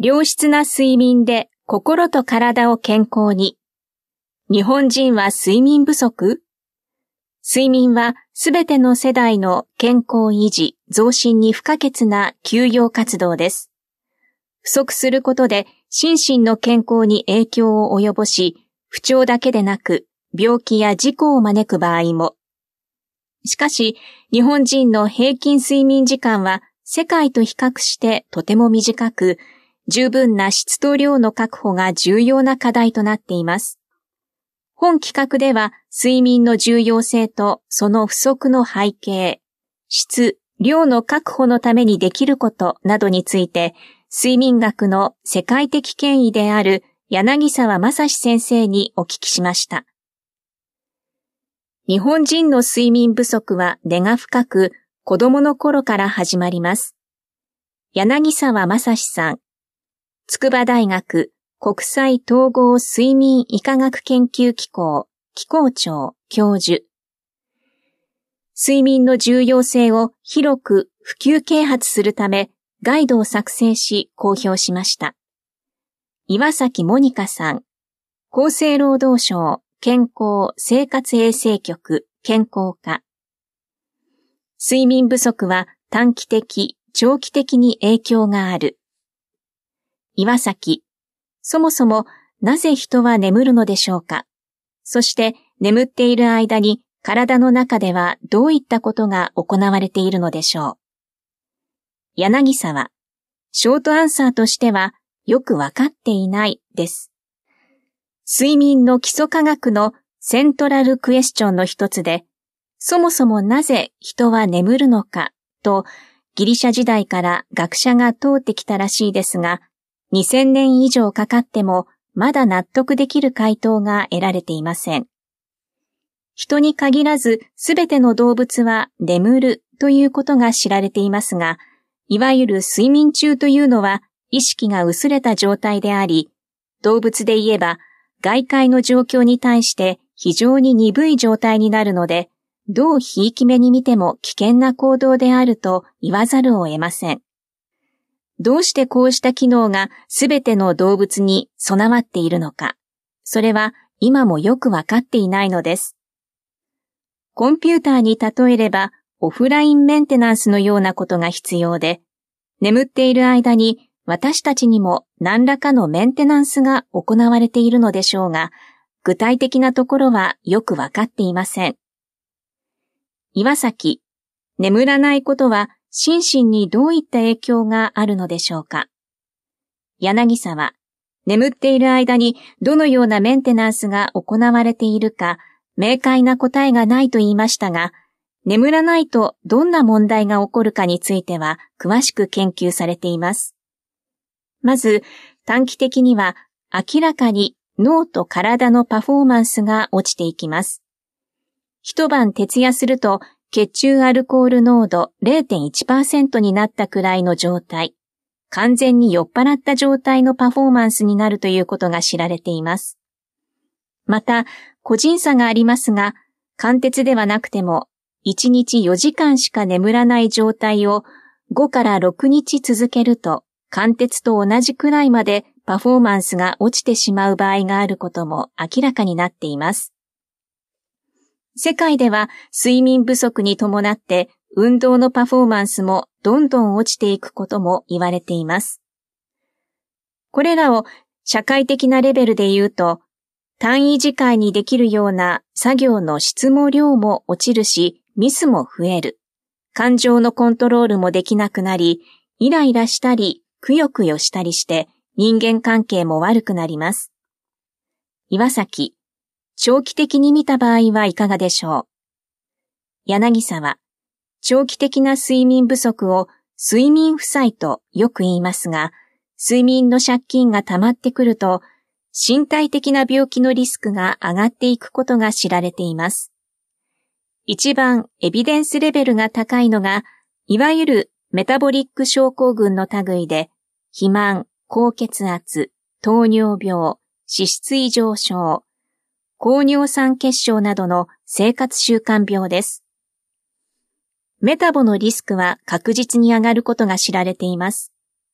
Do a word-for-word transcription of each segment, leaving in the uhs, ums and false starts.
良質な睡眠で心と体を健康に。日本人は睡眠不足？睡眠はすべての世代の健康維持、増進に不可欠な休養活動です。不足することで心身の健康に影響を及ぼし、不調だけでなく病気や事故を招く場合も。しかし、日本人の平均睡眠時間は世界と比較してとても短く、十分な質と量の確保が重要な課題となっています。本企画では睡眠の重要性とその不足の背景、質、量の確保のためにできることなどについて、睡眠学の世界的権威である柳沢正史先生にお聞きしました。日本人の睡眠不足は根が深く、子供の頃から始まります。柳沢正史さん、筑波大学国際統合睡眠医科学研究機構機構長教授。睡眠の重要性を広く普及啓発するためガイドを作成し公表しました。岩崎モニカさん、厚生労働省健康生活衛生局健康課。睡眠不足は短期的、長期的に影響がある。岩崎、そもそもなぜ人は眠るのでしょうか。そして眠っている間に体の中ではどういったことが行われているのでしょう。柳沢、ショートアンサーとしてはよくわかっていないです。睡眠の基礎科学のセントラルクエスチョンの一つで、そもそもなぜ人は眠るのかとギリシャ時代から学者が問うてきたらしいですが、にせんねん以上かかってもまだ納得できる回答が得られていません。人に限らずすべての動物は眠るということが知られていますが、いわゆる睡眠中というのは意識が薄れた状態であり、動物で言えば外界の状況に対して非常に鈍い状態になるので、どうひいき目に見ても危険な行動であると言わざるを得ません。どうしてこうした機能がすべての動物に備わっているのか、それは今もよくわかっていないのです。コンピューターに例えればオフラインメンテナンスのようなことが必要で、眠っている間に私たちにも何らかのメンテナンスが行われているのでしょうが、具体的なところはよくわかっていません。岩崎、眠らないことは心身にどういった影響があるのでしょうか。柳沢、眠っている間にどのようなメンテナンスが行われているか、明快な答えがないと言いましたが、眠らないとどんな問題が起こるかについては詳しく研究されています。まず、短期的には明らかに脳と体のパフォーマンスが落ちていきます。一晩徹夜すると血中アルコール濃度 れいてんいちパーセント になったくらいの状態、完全に酔っ払った状態のパフォーマンスになるということが知られています。また、個人差がありますが、貫徹ではなくても、いちにちよじかんしか眠らない状態をごからろくにち続けると、貫徹と同じくらいまでパフォーマンスが落ちてしまう場合があることも明らかになっています。世界では睡眠不足に伴って運動のパフォーマンスもどんどん落ちていくことも言われています。これらを社会的なレベルで言うと、単位時間にできるような作業の質も量も落ちるし、ミスも増える。感情のコントロールもできなくなり、イライラしたり、くよくよしたりして人間関係も悪くなります。岩崎、長期的に見た場合はいかがでしょう。柳沢、長期的な睡眠不足を睡眠負債とよく言いますが、睡眠の借金が溜まってくると、身体的な病気のリスクが上がっていくことが知られています。一番エビデンスレベルが高いのが、いわゆるメタボリック症候群の類で、肥満、高血圧、糖尿病、脂質異常症、高尿酸血症などの生活習慣病です。メタボのリスクは確実に上がることが知られています。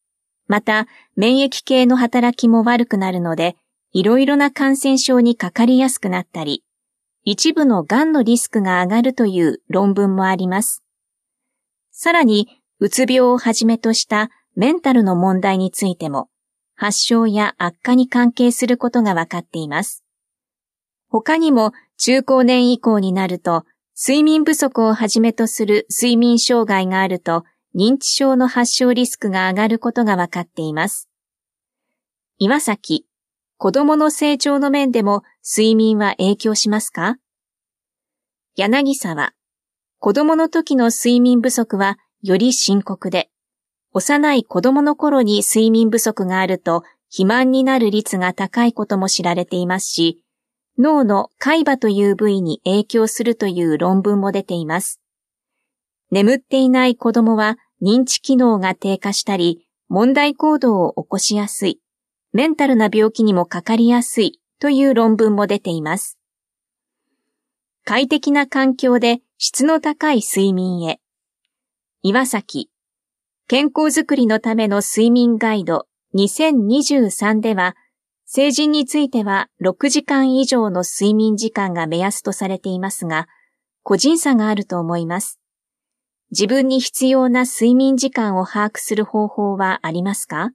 また、免疫系の働きも悪くなるので、いろいろな感染症にかかりやすくなったり、一部のがんのリスクが上がるという論文もあります。さらに、うつ病をはじめとしたメンタルの問題についても、発症や悪化に関係することが分かっています。他にも、中高年以降になると、睡眠不足をはじめとする睡眠障害があると、認知症の発症リスクが上がることが分かっています。岩崎、子供の成長の面でも睡眠は影響しますか？柳沢、子供の時の睡眠不足はより深刻で、幼い子供の頃に睡眠不足があると肥満になる率が高いことも知られていますし、脳の海馬という部位に影響するという論文も出ています。眠っていない子供は認知機能が低下したり、問題行動を起こしやすい、メンタルな病気にもかかりやすいという論文も出ています。快適な環境で質の高い睡眠へ。岩崎、健康づくりのための睡眠ガイドにせんにじゅうさんでは、成人についてはろくじかん以上の睡眠時間が目安とされていますが、個人差があると思います。自分に必要な睡眠時間を把握する方法はありますか？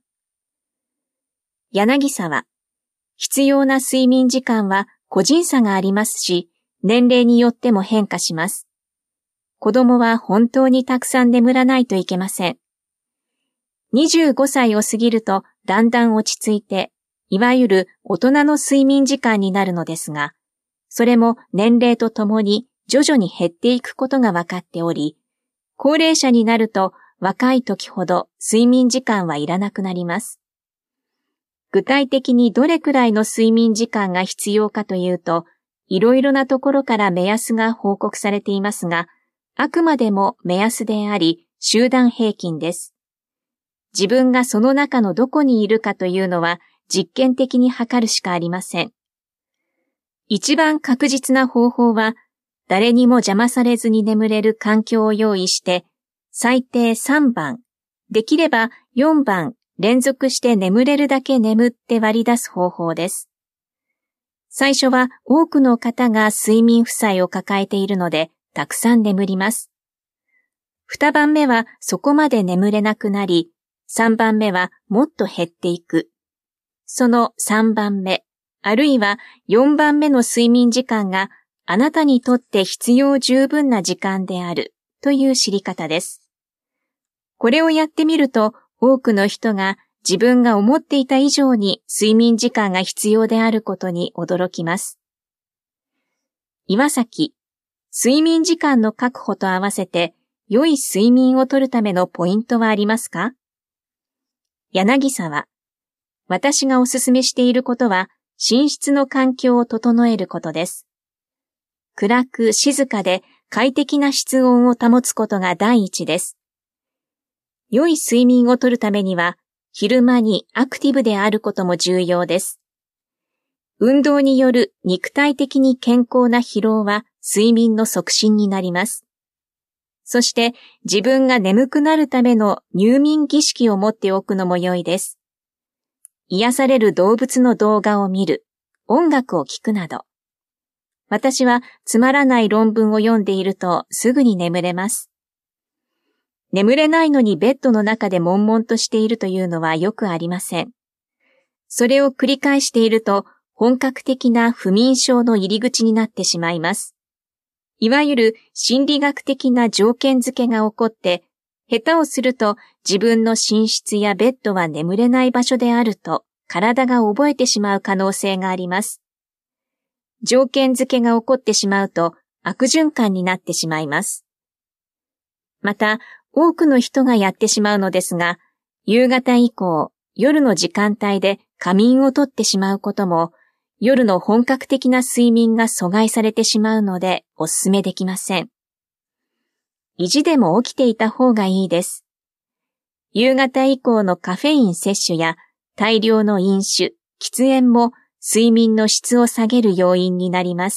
柳沢、必要な睡眠時間は個人差がありますし、年齢によっても変化します。子供は本当にたくさん眠らないといけません。にじゅうごさいを過ぎるとだんだん落ち着いて、いわゆる大人の睡眠時間になるのですが、それも年齢とともに徐々に減っていくことが分かっており、高齢者になると若い時ほど睡眠時間はいらなくなります。具体的にどれくらいの睡眠時間が必要かというと、いろいろなところから目安が報告されていますが、あくまでも目安であり、集団平均です。自分がその中のどこにいるかというのは実験的に測るしかありません。一番確実な方法は、誰にも邪魔されずに眠れる環境を用意して、最低さんばん、できればよんばん連続して眠れるだけ眠って割り出す方法です。最初は多くの方が睡眠負債を抱えているので、たくさん眠ります。にばんめはそこまで眠れなくなり、さんばんめはもっと減っていく。そのさんばんめ、あるいはよんばんめの睡眠時間があなたにとって必要十分な時間であるという知り方です。これをやってみると、多くの人が自分が思っていた以上に睡眠時間が必要であることに驚きます。岩崎、睡眠時間の確保と合わせて良い睡眠をとるためのポイントはありますか？柳沢、私がお勧めしていることは寝室の環境を整えることです。暗く静かで快適な室温を保つことが第一です。良い睡眠をとるためには、昼間にアクティブであることも重要です。運動による肉体的に健康な疲労は睡眠の促進になります。そして自分が眠くなるための入眠儀式を持っておくのも良いです。癒される動物の動画を見る、音楽を聴くなど。私はつまらない論文を読んでいるとすぐに眠れます。眠れないのにベッドの中で悶々としているというのはよくありません。それを繰り返していると本格的な不眠症の入り口になってしまいます。いわゆる心理学的な条件付けが起こって、下手をすると自分の寝室やベッドは眠れない場所であると体が覚えてしまう可能性があります。条件付けが起こってしまうと悪循環になってしまいます。また、多くの人がやってしまうのですが、夕方以降、夜の時間帯で仮眠をとってしまうことも、夜の本格的な睡眠が阻害されてしまうのでお勧めできません。意地でも起きていた方がいいです。夕方以降のカフェイン摂取や大量の飲酒、喫煙も睡眠の質を下げる要因になります。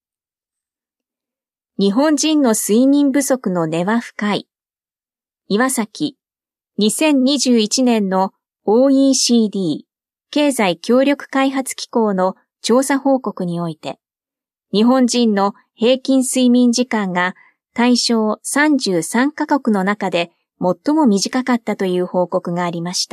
日本人の睡眠不足の根は深い。岩崎、にせんにじゅういちねんのオーイーシーディー 経済協力開発機構の調査報告において、日本人の平均睡眠時間が対象さんじゅうさんカ国の中で最も短かったという報告がありました。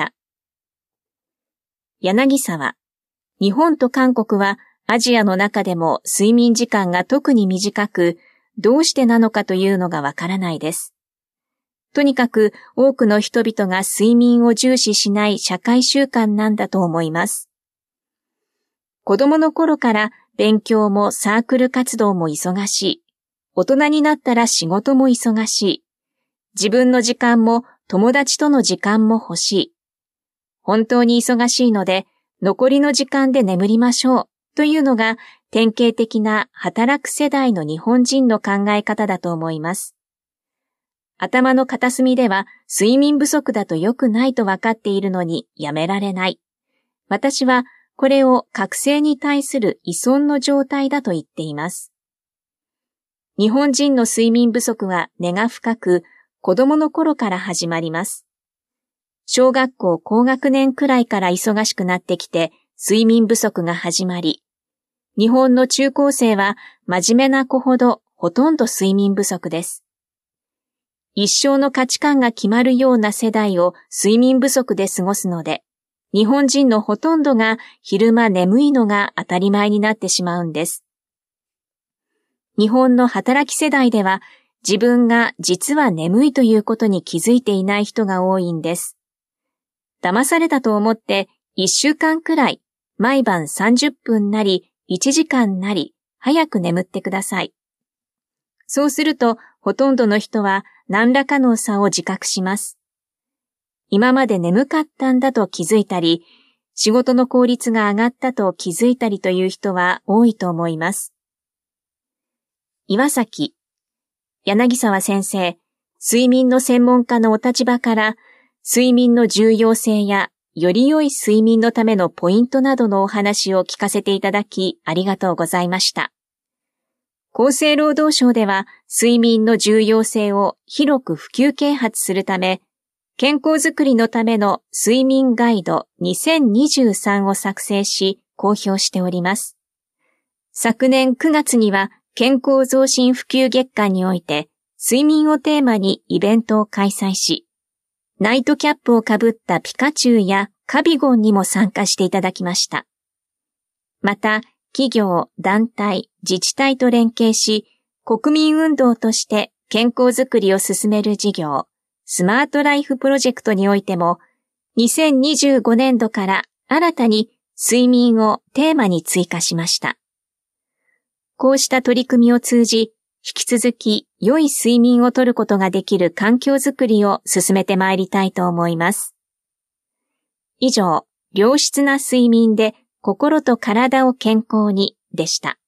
柳沢、日本と韓国はアジアの中でも睡眠時間が特に短く、どうしてなのかというのがわからないです。とにかく多くの人々が睡眠を重視しない社会習慣なんだと思います。子供の頃から勉強もサークル活動も忙しい。大人になったら仕事も忙しい。自分の時間も友達との時間も欲しい。本当に忙しいので残りの時間で眠りましょうというのが典型的な働く世代の日本人の考え方だと思います。頭の片隅では睡眠不足だと良くないと分かっているのにやめられない。私はこれを覚醒に対する依存の状態だと言っています。日本人の睡眠不足は根が深く、子供の頃から始まります。小学校高学年くらいから忙しくなってきて睡眠不足が始まり、日本の中高生は真面目な子ほどほとんど睡眠不足です。一生の価値観が決まるような世代を睡眠不足で過ごすので、日本人のほとんどが昼間眠いのが当たり前になってしまうんです。日本の働き世代では自分が実は眠いということに気づいていない人が多いんです。騙されたと思って一週間くらい毎晩さんじゅっぷんなりいちじかんなり早く眠ってください。そうするとほとんどの人は何らかの差を自覚します。今まで眠かったんだと気づいたり、仕事の効率が上がったと気づいたりという人は多いと思います。岩崎、柳沢先生、睡眠の専門家のお立場から睡眠の重要性やより良い睡眠のためのポイントなどのお話を聞かせていただきありがとうございました。厚生労働省では睡眠の重要性を広く普及啓発するため、健康づくりのための睡眠ガイドにせんにじゅうさんを作成し公表しております。昨年くがつには健康増進普及月間において睡眠をテーマにイベントを開催し、ナイトキャップをかぶったピカチュウやカビゴンにも参加していただきました。また、企業、団体、自治体と連携し、国民運動として健康づくりを進める事業、スマートライフプロジェクトにおいても、にせんにじゅうごねんどから新たに睡眠をテーマに追加しました。こうした取り組みを通じ、引き続き良い睡眠をとることができる環境づくりを進めてまいりたいと思います。以上、良質な睡眠で心と体を健康にでした。